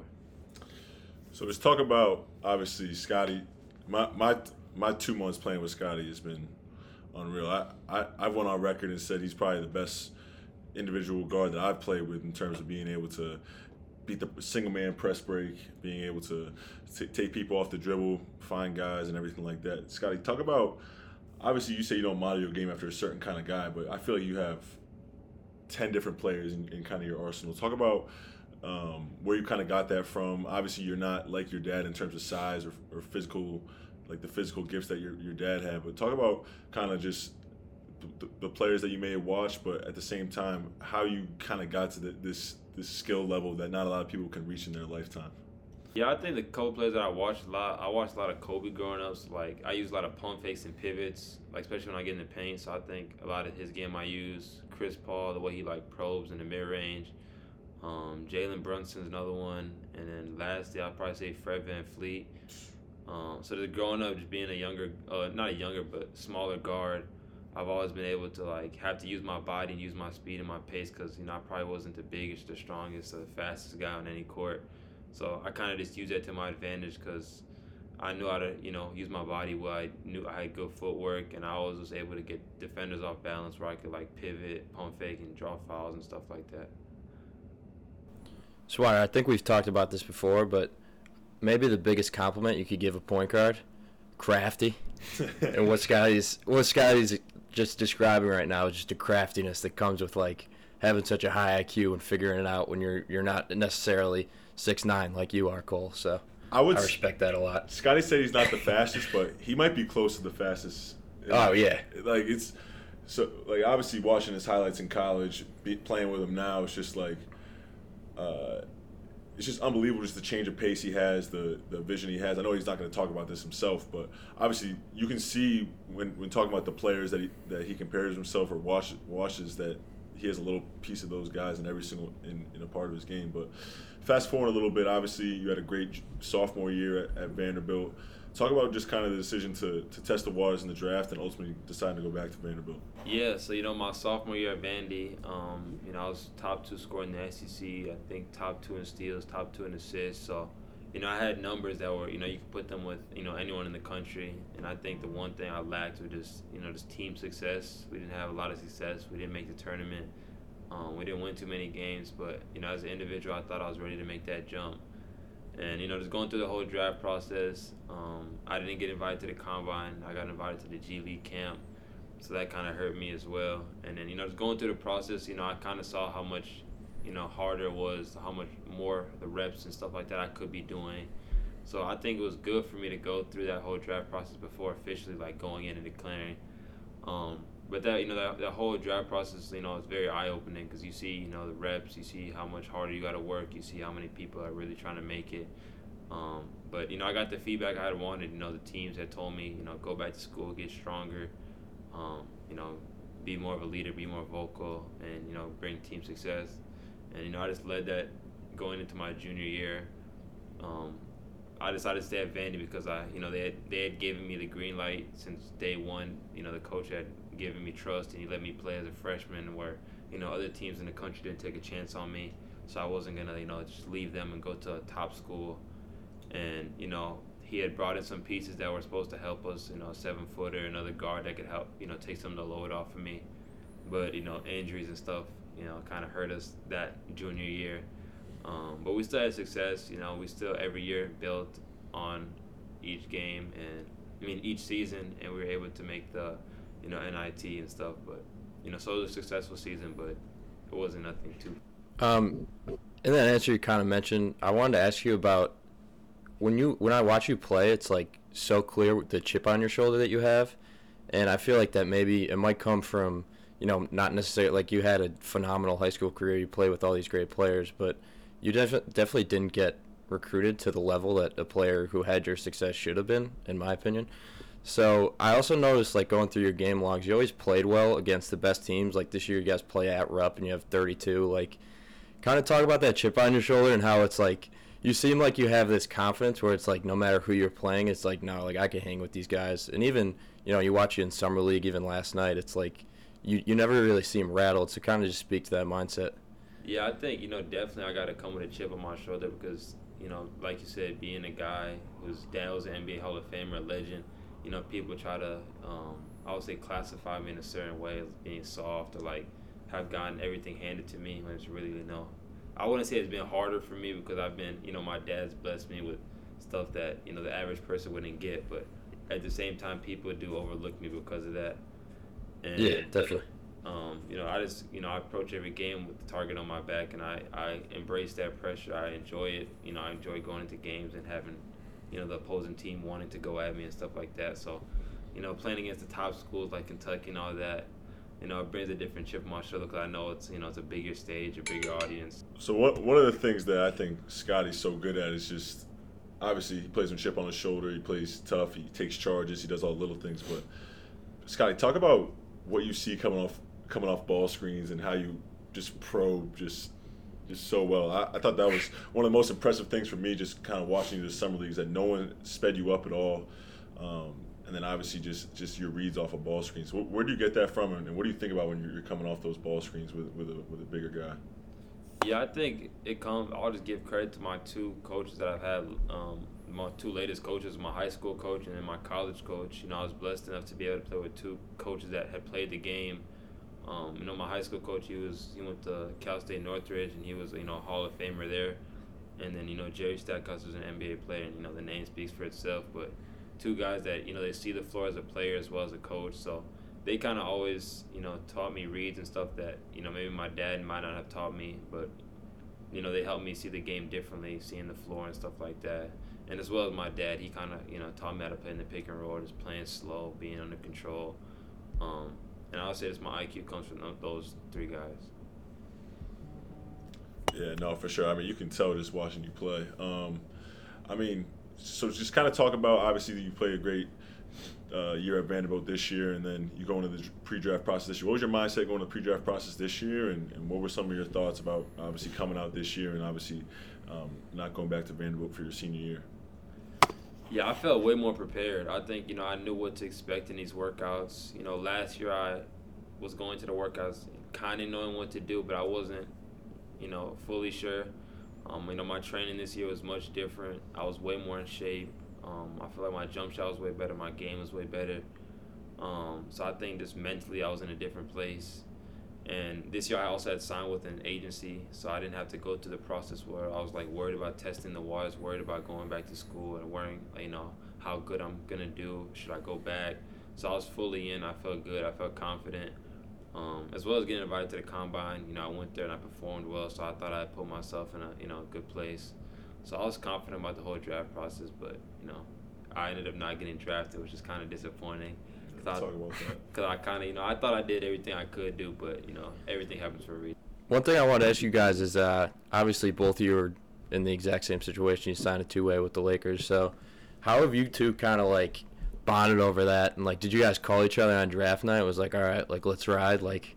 So let's talk about, obviously, Scotty. My my my two months playing with Scotty has been unreal. I, I, I've went on record and said he's probably the best individual guard that I've played with in terms of being able to beat the single-man press break, being able to t- take people off the dribble, find guys, and everything like that. Scotty, talk about, obviously you say you don't model your game after a certain kind of guy, but I feel like you have ten different players in, in kind of your arsenal. Talk about um, where you kind of got that from. Obviously you're not like your dad in terms of size or, or physical, like the physical gifts that your, your dad had, but talk about kind of just the, the players that you may have watched, but at the same time, how you kind of got to the, this this skill level that not a lot of people can reach in their lifetime. Yeah, I think the Kobe players that I watched a lot, I watched a lot of Kobe growing up. So like, I use a lot of pump fakes and pivots, like especially when I get in the paint. So I think a lot of his game I use. Chris Paul, the way he like probes in the mid range. Um, Jalen Brunson's another one, and then lastly I'd probably say Fred VanVleet. Um, so just growing up, just being a younger, uh, not a younger, but smaller guard, I've always been able to like have to use my body and use my speed and my pace because, you know, I probably wasn't the biggest, the strongest, or the fastest guy on any court. So I kind of just use that to my advantage because I knew how to, you know, use my body well. I knew I had good footwork, and I always was able to get defenders off balance where I could, like, pivot, pump fake, and draw fouls and stuff like that. Swire, I think we've talked about this before, but maybe the biggest compliment you could give a point guard, crafty. And what Scotty's what Scotty's just describing right now is just the craftiness that comes with, like, having such a high I Q and figuring it out when you're you're not necessarily six nine like you are, Cole. So I would I respect that a lot. Scotty said he's not the fastest, but he might be close to the fastest. Oh yeah, like it's so like obviously watching his highlights in college, be, playing with him now, it's just like uh, it's just unbelievable, just the change of pace he has, the the vision he has. I know he's not going to talk about this himself, but obviously you can see when, when talking about the players that he that he compares himself or watch, watches that he has a little piece of those guys in every single in, in a part of his game. But fast forward a little bit, obviously you had a great sophomore year at, at Vanderbilt. Talk about just kind of the decision to, to test the waters in the draft and ultimately deciding to go back to Vanderbilt. Yeah, so, you know, my sophomore year at Vandy, um, you know, I was top two scorer in the S E C. I think top two in steals, top two in assists. So, you know, I had numbers that were, you know, you could put them with, you know, anyone in the country. And I think the one thing I lacked was just, you know, just team success. We didn't have a lot of success. We didn't make the tournament. Um, we didn't win too many games. But, you know, as an individual, I thought I was ready to make that jump. And, you know, just going through the whole draft process, um, I didn't get invited to the Combine. I got invited to the G League camp. So that kind of hurt me as well. And then, you know, just going through the process, you know, I kind of saw how much, you know, harder it was, how much more the reps and stuff like that I could be doing. So I think it was good for me to go through that whole draft process before officially, like, going in and declaring. Um, but that, you know, that, that whole draft process, you know, it's very eye-opening because you see, you know, the reps, you see how much harder you got to work, you see how many people are really trying to make it. Um, but, you know, I got the feedback I had wanted. You know, the teams had told me, you know, go back to school, get stronger, um, you know, be more of a leader, be more vocal, and, you know, bring team success. And, you know, I just led that going into my junior year. Um, I decided to stay at Vandy because I, you know, they had, they had given me the green light since day one. You know, the coach had given me trust and he let me play as a freshman where, you know, other teams in the country didn't take a chance on me. So I wasn't going to, you know, just leave them and go to a top school. And, you know, he had brought in some pieces that were supposed to help us, you know, a seven-footer, another guard that could help, you know, take some of the load off of me. But, you know, injuries and stuff, you know, kind of hurt us that junior year. Um, but we still had success. You know, we still every year built on each game and, I mean, each season, and we were able to make the, you know, N I T and stuff. But, you know, so it was a successful season, but it wasn't nothing too. Um, in that answer you kind of mentioned, I wanted to ask you about when you when I watch you play, it's like so clear with the chip on your shoulder that you have, and I feel like that maybe it might come from, you know, not necessarily like you had a phenomenal high school career, you play with all these great players, but you def- definitely didn't get recruited to the level that a player who had your success should have been, in my opinion. So I also noticed, like, going through your game logs, you always played well against the best teams. Like this year you guys play at Rupp and you have thirty-two. Like, kind of talk about that chip on your shoulder and how it's like you seem like you have this confidence where it's like no matter who you're playing, it's like, no, like I can hang with these guys. And even, you know, you watch you in Summer League, even last night, it's like you, you never really seem rattled. So kind of just speak to that mindset. Yeah, I think, you know, definitely I got to come with a chip on my shoulder because, you know, like you said, being a guy whose dad was an N B A Hall of Famer, a legend, you know, people try to, um, I would say, classify me in a certain way as being soft or, like, have gotten everything handed to me when it's really, you know, I wouldn't say it's been harder for me because I've been, you know, my dad's blessed me with stuff that, you know, the average person wouldn't get. But at the same time, people do overlook me because of that. And, yeah, definitely. Um, you know, I just, you know, I approach every game with the target on my back, and I, I embrace that pressure. I enjoy it. You know, I enjoy going into games and having, you know, the opposing team wanting to go at me and stuff like that. So, you know, playing against the top schools like Kentucky and all that, you know, it brings a different chip on my shoulder because I know it's, you know, it's a bigger stage, a bigger audience. So what, one of the things that I think Scotty's so good at is just, obviously he plays with chip on his shoulder, he plays tough, he takes charges, he does all the little things. But Scotty, talk about what you see coming off coming off ball screens and how you just probe just just so well. I, I thought that was one of the most impressive things for me, just kind of watching you the summer leagues, that no one sped you up at all. Um, and then obviously just, just your reads off of ball screens. Where, where do you get that from, and what do you think about when you're coming off those ball screens with, with, a, with a bigger guy? Yeah, I think it comes – I'll just give credit to my two coaches that I've had um, my two latest coaches, my high school coach and then my college coach. You know, I was blessed enough to be able to play with two coaches that had played the game. Um, you know, my high school coach, he was he went to Cal State Northridge, and he was, you know, a Hall of Famer there. And then, you know, Jerry Stackhouse was an N B A player, and, you know, the name speaks for itself. But two guys that, you know, they see the floor as a player as well as a coach. So they kind of always, you know, taught me reads and stuff that, you know, maybe my dad might not have taught me. But, you know, they helped me see the game differently, seeing the floor and stuff like that. And as well as my dad, he kind of, you know, taught me how to play in the pick and roll, just playing slow, being under control. Um, and I would say it's my I Q comes from those three guys. Yeah, no, for sure. I mean, you can tell just watching you play. Um, I mean, so just kind of talk about, obviously, you played a great uh, year at Vanderbilt this year, and then you go into the pre-draft process this year. What was your mindset going to the pre-draft process this year, and, and what were some of your thoughts about, obviously, coming out this year and, obviously, um, not going back to Vanderbilt for your senior year? Yeah, I felt way more prepared. I think, you know, I knew what to expect in these workouts. You know, last year I was going to the workouts kind of knowing what to do, but I wasn't, you know, fully sure. Um, you know, my training this year was much different. I was way more in shape. Um, I feel like my jump shot was way better. My game was way better. Um, so I think just mentally I was in a different place. And this year I also had signed with an agency, so I didn't have to go through the process where I was like worried about testing the waters, worried about going back to school and worrying, you know, how good I'm gonna do. Should I go back? So I was fully in. I felt good. I felt confident. Um, as well as getting invited to the combine, you know, I went there and I performed well, so I thought I'd put myself in a, you know, a good place. So I was confident about the whole draft process, but, you know, I ended up not getting drafted, which is kind of disappointing. Talk about that. Because I kind of, you know, I thought I did everything I could do, but, you know, everything happens for a reason. One thing I want to ask you guys is, uh, obviously both of you are in the exact same situation. You signed a two-way with the Lakers. So how have you two kind of, like, bonded over that? And, like, did you guys call each other on draft night? It was like, all right, like, let's ride. Like,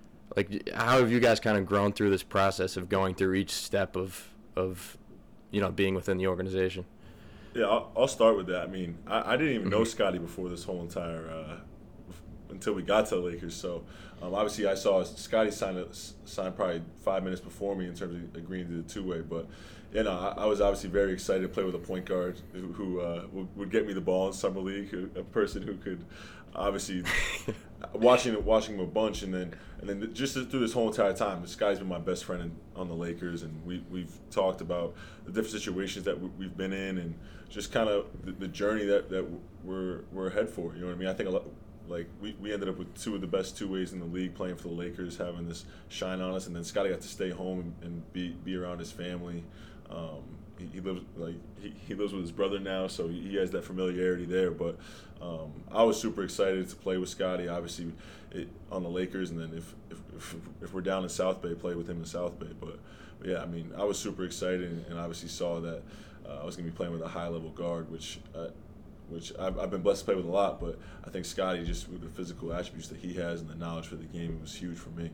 like how have you guys kind of grown through this process of going through each step of, of you know, being within the organization? Yeah, I'll, I'll start with that. I mean, I, I didn't even know Scotty before this whole entire uh, until we got to the Lakers. So um, obviously, I saw Scotty sign a, sign probably five minutes before me in terms of agreeing to the two-way. But you know, I, I was obviously very excited to play with a point guard who, who uh, would, would get me the ball in summer league, who, a person who could obviously watching watching him a bunch, and then and then just through this whole entire time, this guy's been my best friend in, on the Lakers, and we we've talked about the different situations that we've been in, and just kind of the, the journey that, that we're we're ahead for. You know what I mean? I think a lot, like we, we ended up with two of the best two ways in the league playing for the Lakers, having this shine on us, and then Scotty got to stay home and, and be be around his family. Um, he, he lives like he, he lives with his brother now, so he, he has that familiarity there. But um, I was super excited to play with Scotty, obviously it, on the Lakers, and then if, if if if we're down in South Bay, play with him in South Bay. But, but yeah, I mean, I was super excited, and, and obviously saw that uh, I was going to be playing with a high-level guard, which uh, which I've, I've been blessed to play with a lot. But I think Scotty, just with the physical attributes that he has and the knowledge for the game, it was huge for me.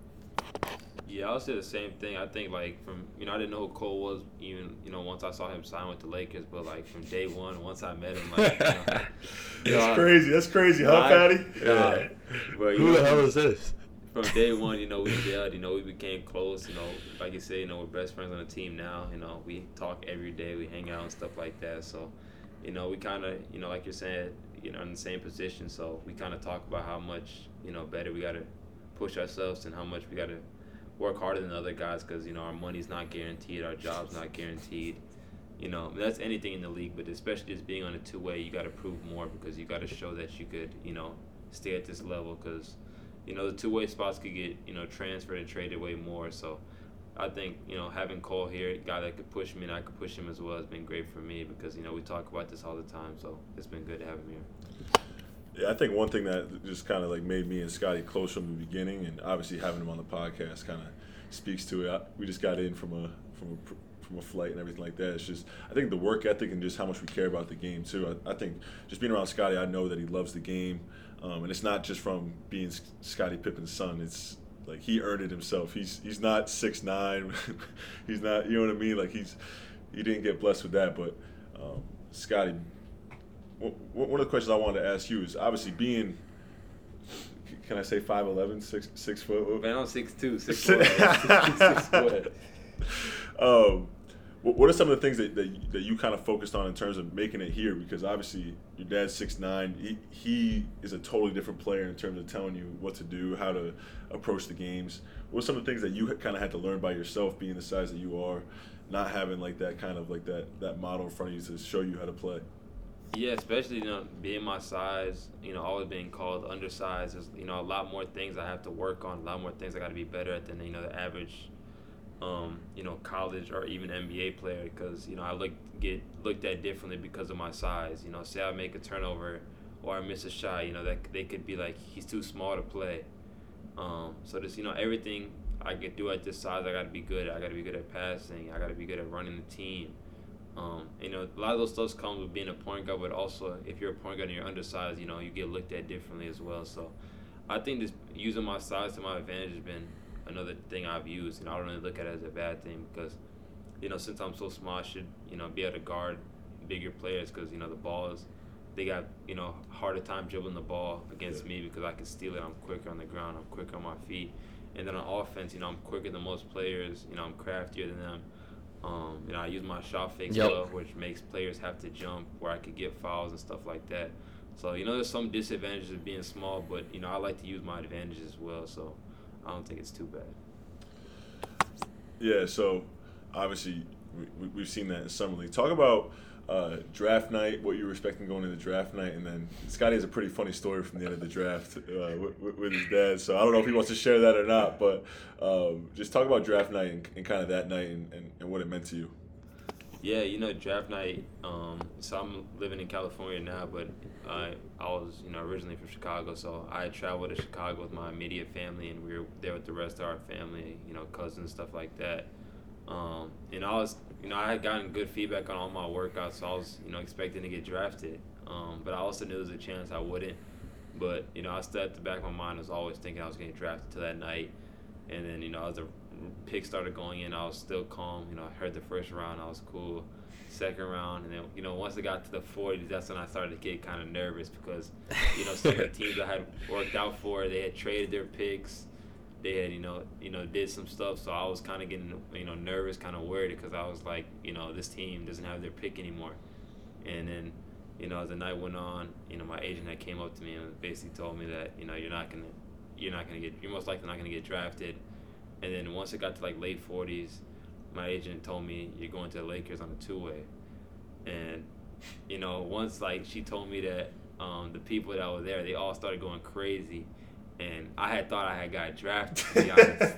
Yeah, I would say the same thing. I think, like, from, you know, I didn't know who Cole was even, you know, once I saw him sign with the Lakers, but, like, from day one, once I met him, like, you know. you That's know, crazy. That's crazy, huh, I, Patty? Yeah. But, who know, the hell is this? From day one, you know, we yelled, you know, we became close, you know, like you say, you know, we're best friends on the team now, you know, we talk every day, we hang out and stuff like that, so, you know, we kind of, you know, like you're saying, you know, in the same position, so we kind of talk about how much, you know, better we got to push ourselves and how much we got to work harder than other guys, because, you know, our money's not guaranteed, our job's not guaranteed. You know, that's anything in the league, but especially just being on a two-way, you got to prove more, because you got to show that you could, you know, stay at this level, because, you know, the two-way spots could get, you know, transferred and traded way more. So I think, you know, having Cole here, a guy that could push me and I could push him as well, has been great for me, because, you know, we talk about this all the time, so it's been good to have him here. Yeah, I think one thing that just kind of like made me and Scotty close from the beginning, and obviously having him on the podcast kind of speaks to it. I, we just got in from a from a from a flight and everything like that. It's just, I think the work ethic and just how much we care about the game too. I, I think just being around Scotty, I know that he loves the game, um, and it's not just from being Scottie Pippen's son. It's like he earned it himself. He's he's not six nine. He's not, you know what I mean? Like he's he didn't get blessed with that, but um, Scotty. One of the questions I wanted to ask you is obviously being, can I say five eleven, six, six foot? Man, I'm six two, six foot. six, six foot. Um, what are some of the things that, that, you, that you kind of focused on in terms of making it here? Because obviously your dad's six nine. He, he is a totally different player in terms of telling you what to do, how to approach the games. What are some of the things that you kind of had to learn by yourself, being the size that you are, not having like that kind of like that, that model in front of you to show you how to play? Yeah, especially, you know, being my size, you know, always being called undersized. There's, you know, a lot more things I have to work on, a lot more things I got to be better at than, you know, the average Um, you know, college or even N B A player, because, you know, I look get looked at differently because of my size. You know, say I make a turnover or I miss a shot, you know, that they could be like, he's too small to play. Um, so just, you know, everything I could do at this size, I got to be good at. I got to be good at passing. I got to be good at running the team. Um, you know, a lot of those stuff comes with being a point guard, but also if you're a point guard and you're undersized, you know, you get looked at differently as well. So I think just using my size to my advantage has been another thing I've used. You know, I don't really look at it as a bad thing because, you know, since I'm so small, I should, you know, be able to guard bigger players because, you know, the balls, they got, you know, harder time dribbling the ball against me because I can steal it. I'm quicker on the ground. I'm quicker on my feet. And then on offense, you know, I'm quicker than most players. You know, I'm craftier than them. Um, you know, I use my shot fakes Yep. well, which makes players have to jump where I could get fouls and stuff like that. So, you know, there's some disadvantages of being small, but, you know, I like to use my advantages as well. So I don't think it's too bad. Yeah, so obviously we, we've seen that in Summer League. Talk about uh, draft night, what you were expecting going into draft night, and then Scotty has a pretty funny story from the end of the draft uh, with, with his dad. So I don't know if he wants to share that or not, but um, just talk about draft night and, and kind of that night and, and, and what it meant to you. Yeah, you know, draft night, um, so I'm living in California now, but I I was, you know, originally from Chicago, so I traveled to Chicago with my immediate family, and we were there with the rest of our family, you know, cousins, stuff like that. Um, and I was, you know, I had gotten good feedback on all my workouts, so I was, you know, expecting to get drafted. Um, but I also knew there was a chance I wouldn't. But, you know, I still at the back of my mind was always thinking I was getting drafted to that night. And then, you know, as the pick started going in, I was still calm. You know, I heard the first round, I was cool. Second round, and then, you know, once it got to the forties, that's when I started to get kind of nervous because, you know, some of the teams I had worked out for, they had traded their picks. They had, you know, you know, did some stuff, so I was kind of getting, you know, nervous, kind of worried because I was like, you know, this team doesn't have their pick anymore. And then, you know, as the night went on, you know, my agent had came up to me and basically told me that, you know, you're not gonna, you're not gonna get, you're most likely not gonna get drafted. And then once it got to like late forties, my agent told me you're going to the Lakers on a two-way. And, you know, once like she told me that, um, the people that were there, they all started going crazy. And I had thought I had got drafted, to be honest.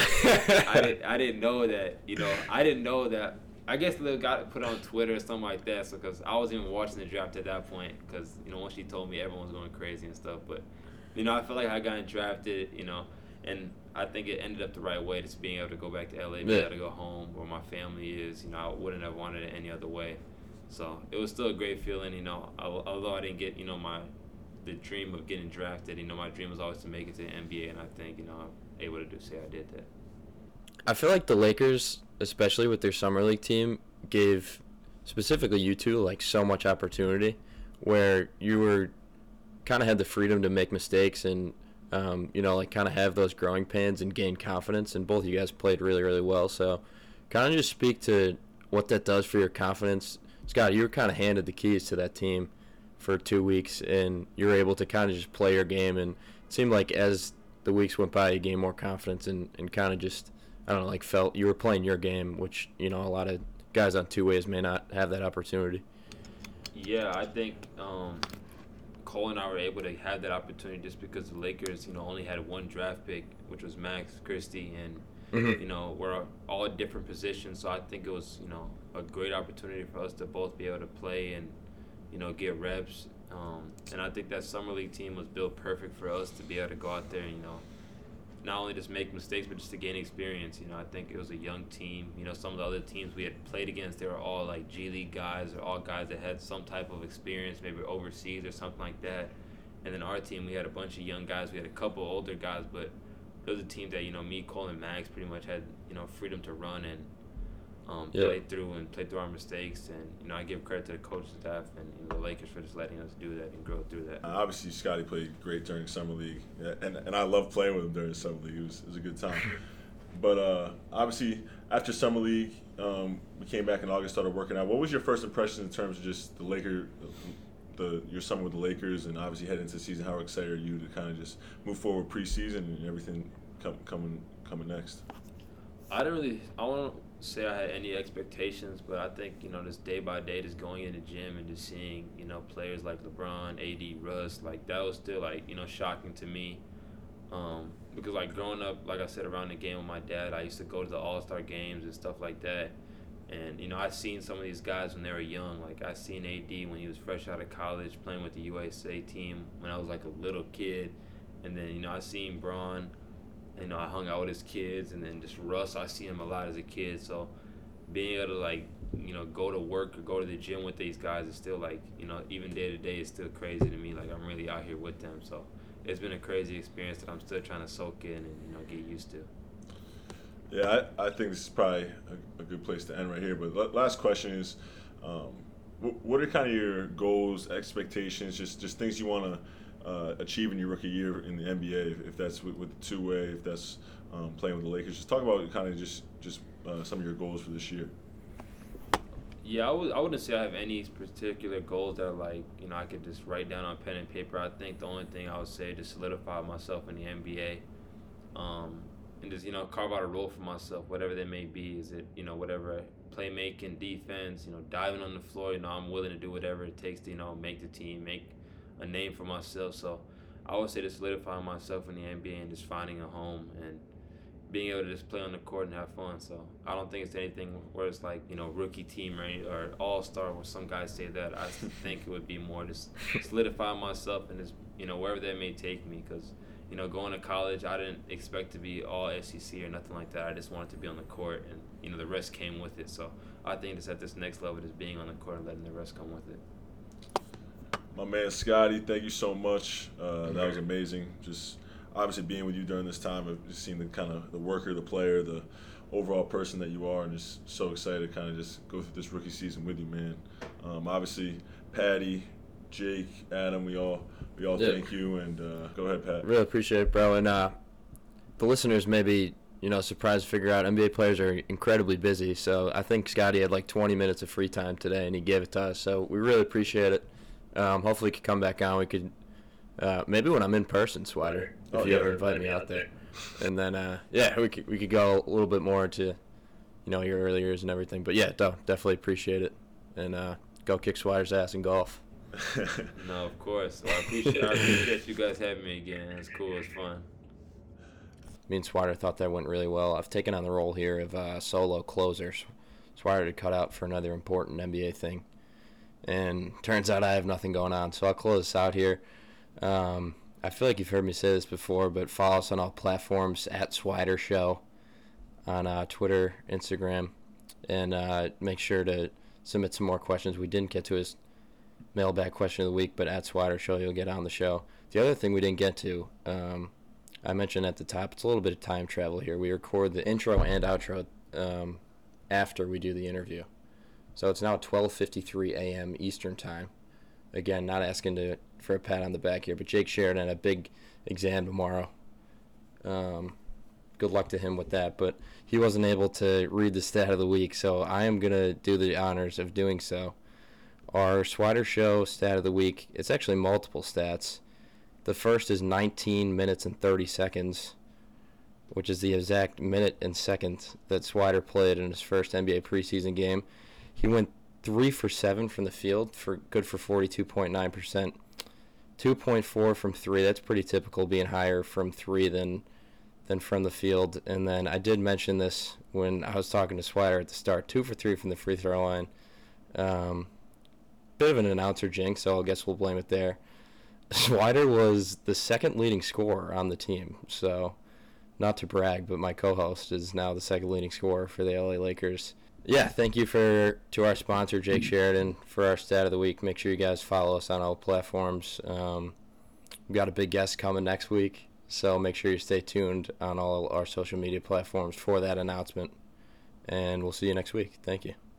I, didn't, I didn't know that, you know, I didn't know that. I guess they got put on Twitter or something like that, so because I wasn't even watching the draft at that point because, you know, once she told me, everyone was going crazy and stuff. But, you know, I feel like I got drafted, you know, and I think it ended up the right way, just being able to go back to L A, be able to go home where my family is. You know, I wouldn't have wanted it any other way. So it was still a great feeling, you know, although I didn't get, you know, my the dream of getting drafted. You know, my dream was always to make it to the N B A, and I think, you know, I'm able to do say I did that. I feel like the Lakers, especially with their summer league team, gave specifically you two like so much opportunity, where you were kind of had the freedom to make mistakes and um, you know, like kind of have those growing pains and gain confidence. And both of you guys played really, really well. So, kind of just speak to what that does for your confidence. Scott, you were kind of handed the keys to that team for two weeks, and you were able to kind of just play your game. And it seemed like as the weeks went by, you gained more confidence and, and kind of just, I don't know, like felt you were playing your game, which, you know, a lot of guys on two ways may not have that opportunity. Yeah, I think um, Cole and I were able to have that opportunity just because the Lakers, you know, only had one draft pick, which was Max Christie, and, mm-hmm. you know, we're all at different positions. So I think it was, you know, a great opportunity for us to both be able to play and, you know, get reps. Um, and I think that summer league team was built perfect for us to be able to go out there and, you know, not only just make mistakes, but just to gain experience. You know, I think it was a young team. You know, some of the other teams we had played against, they were all like G League guys or all guys that had some type of experience, maybe overseas or something like that. And then our team, we had a bunch of young guys. We had a couple older guys, but it was a team that, you know, me, Cole, and Max pretty much had, you know, freedom to run and um, yep. play through and play through our mistakes. And, you know, I give credit to the coaching staff and, you know, the Lakers for just letting us do that and grow through that. Uh, obviously, Scotty played great during summer league, yeah, and and I love playing with him during summer league. It was, it was a good time. But uh, obviously, after summer league, um, we came back in August, started working out. What was your first impression in terms of just the Laker, the your summer with the Lakers, and obviously heading into the season? How excited are you to kind of just move forward preseason and everything come, coming coming next? I didn't really. I won't say I had any expectations, but I think, you know, just day by day, just going in the gym and just seeing, you know, players like LeBron, A D, Russ, like that was still like, you know, shocking to me. Um, because like growing up, like I said, around the game with my dad, I used to go to the All-Star games and stuff like that. And, you know, I seen some of these guys when they were young. Like I seen A D when he was fresh out of college playing with the U S A team when I was like a little kid. And then, you know, I seen Bron. You know, I hung out with his kids, and then just Russ, I see him a lot as a kid. So being able to, like, you know, go to work or go to the gym with these guys is still, like, you know, even day to day is still crazy to me. Like, I'm really out here with them. So it's been a crazy experience that I'm still trying to soak in and, you know, get used to. Yeah, I, I think this is probably a, a good place to end right here. But l- last question is, um, w- what are kind of your goals, expectations, just, just things you want to Uh, achieving your rookie year in the N B A, if, if that's with, with the two-way, if that's um, playing with the Lakers. Just talk about kind of just just uh, some of your goals for this year. Yeah, I, would, I wouldn't say I have any particular goals that are like, you know, I could just write down on pen and paper. I think the only thing I would say is to solidify myself in the N B A um, and just, you know, carve out a role for myself, whatever that may be. Is it, you know, whatever playmaking, defense, you know, diving on the floor. You know, I'm willing to do whatever it takes to, you know, make the team, make a name for myself. So I would say to solidifying myself in the N B A and just finding a home and being able to just play on the court and have fun. So I don't think it's anything where it's like, you know, rookie team or, or all-star where some guys say that. I think it would be more just solidifying myself and just, you know, wherever that may take me. Because, you know, going to college, I didn't expect to be all S E C or nothing like that. I just wanted to be on the court, and, you know, the rest came with it. So I think just at this next level, just being on the court and letting the rest come with it. My man Scotty, thank you so much. Uh, that was amazing. Just obviously being with you during this time, I've just seen the kind of the worker, the player, the overall person that you are, and just so excited to kind of just go through this rookie season with you, man. Um, obviously, Patty, Jake, Adam, we all we all yeah. thank you, and uh, go ahead, Pat. Really appreciate it, bro. And uh, the listeners may be, you know, surprised to figure out N B A players are incredibly busy. So I think Scotty had like twenty minutes of free time today, and he gave it to us. So we really appreciate it. Um, hopefully, he could come back on. We could uh, maybe when I'm in person, Swider, if oh, you yeah, ever invite me out there. And then uh, yeah, we could we could go a little bit more into, you know, your early years and everything. But yeah, do, definitely appreciate it, and uh, go kick Swider's ass in golf. No, of course. Well, I appreciate I appreciate you guys having me again. It's cool. It's fun. Me and Swider thought that went really well. I've taken on the role here of uh, solo closer. Swider to cut out for another important N B A thing. And turns out I have nothing going on, so I'll close this out here. Um, I feel like you've heard me say this before, but follow us on all platforms at Swider Show on uh, Twitter, Instagram, and uh, make sure to submit some more questions. We didn't get to his mailbag question of the week, but at Swider Show you'll get on the show. The other thing we didn't get to, um, I mentioned at the top, it's a little bit of time travel here. We record the intro and outro um, after we do the interview. So it's now twelve fifty-three a.m. Eastern Time. Again, not asking to for a pat on the back here, but Jake Sheridan had a big exam tomorrow. Um, good luck to him with that, but he wasn't able to read the stat of the week, so I am going to do the honors of doing so. Our Swider Show stat of the week, it's actually multiple stats. The first is nineteen minutes and thirty seconds, which is the exact minute and second that Swider played in his first N B A preseason game. He went three for seven from the field, for good for forty-two point nine percent. two point four from three. That's pretty typical, being higher from three than than from the field. And then I did mention this when I was talking to Swider at the start. Two for three from the free throw line. Um, bit of an announcer jinx, so I guess we'll blame it there. Swider was the second leading scorer on the team. So, not to brag, but my co-host is now the second leading scorer for the L A Lakers. Yeah, thank you for to our sponsor, Jake Sheridan, for our stat of the week. Make sure you guys follow us on all platforms. Um, we've got a big guest coming next week, so make sure you stay tuned on all our social media platforms for that announcement. And we'll see you next week. Thank you.